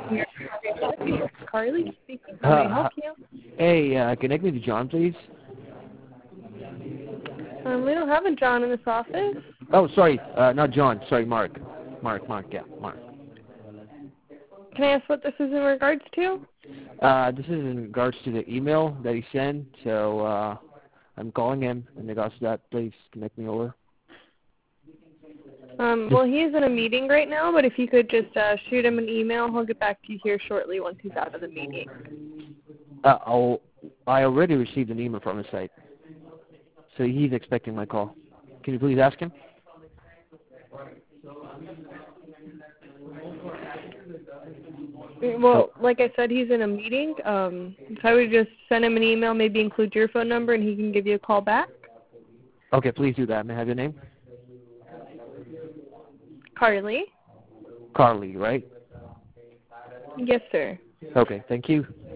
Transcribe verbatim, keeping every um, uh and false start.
Here, Carly speaking. How may I Uh, help you? hey, uh, connect me to John, please. Um, we don't have a John in this office. Oh, sorry, uh, not John. Sorry, Mark. Mark, Mark, yeah, Mark. Can I ask what this is in regards to? Uh, this is in regards to the email that he sent, so uh, I'm calling him in regards to that. Please connect me over. Um, well, he is in a meeting right now, but if you could just uh, shoot him an email, he'll get back to you here shortly once he's out of the meeting. Uh, I'll, I already received an email from his site, so he's expecting my call. Can you please ask him? Well, like I said, he's in a meeting. Um, if I would just send him an email, maybe include your phone number, and he can give you a call back. Okay, please do that. May I have your name? Carly? Carly, right? Yes, sir. Okay, thank you.